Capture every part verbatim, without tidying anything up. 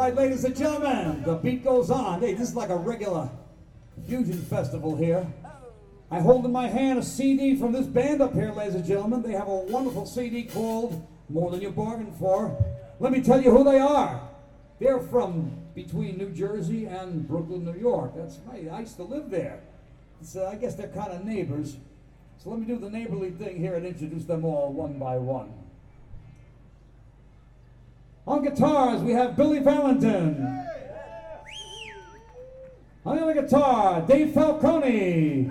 right, ladies and gentlemen, the beat goes on. Hey, this is like a regular fusion festival here. I hold in my hand a C D from this band up here, ladies and gentlemen. They have a wonderful C D called More Than You Bargained For. Let me tell you who they are. They're from between New Jersey and Brooklyn, New York. That's right, I used to live there. So I guess they're kind of neighbors. So let me do the neighborly thing here and introduce them all one by one. On guitars, we have Billy Valentin. On the other guitar, Dave Falcone.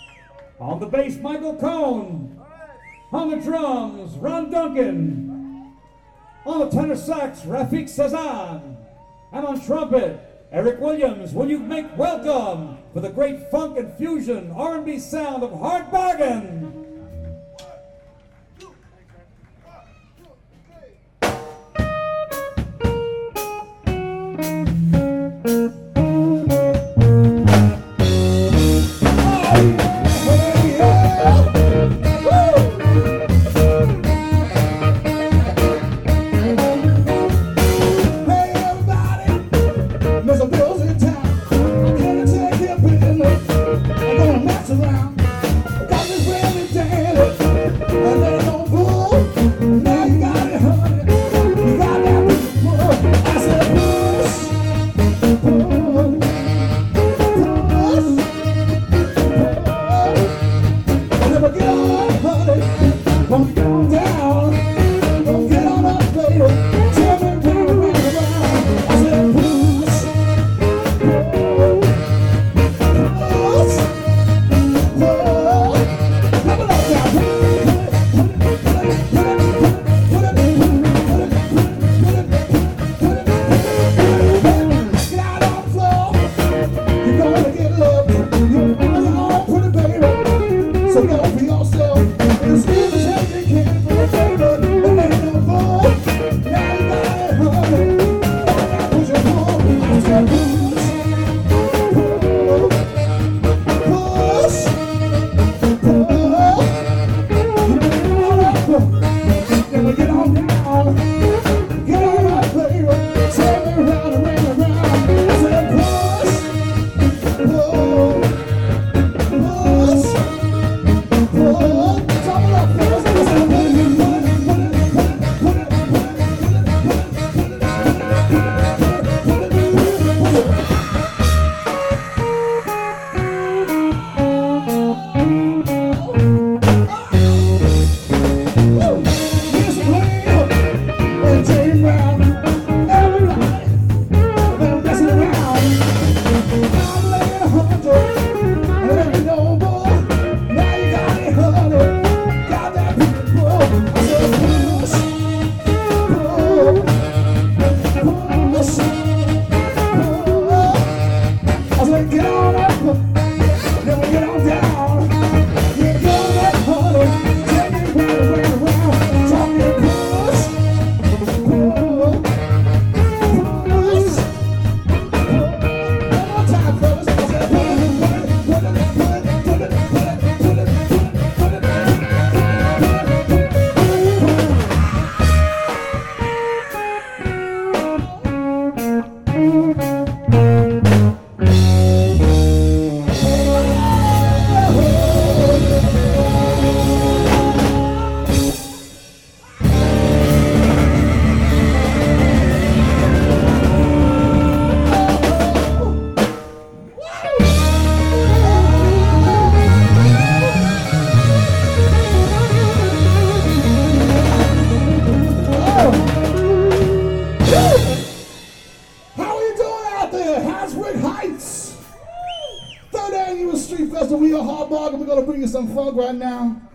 On the bass, Michael Cohn. On the drums, Ron Duncan. On the tenor sax, Rafik Sazan. And on trumpet, Eric Williams. Will you make welcome for the great funk and fusion R and B sound of Hard Bargain? Street Festival, we are Hard Bargain. We're gonna bring you some funk right now.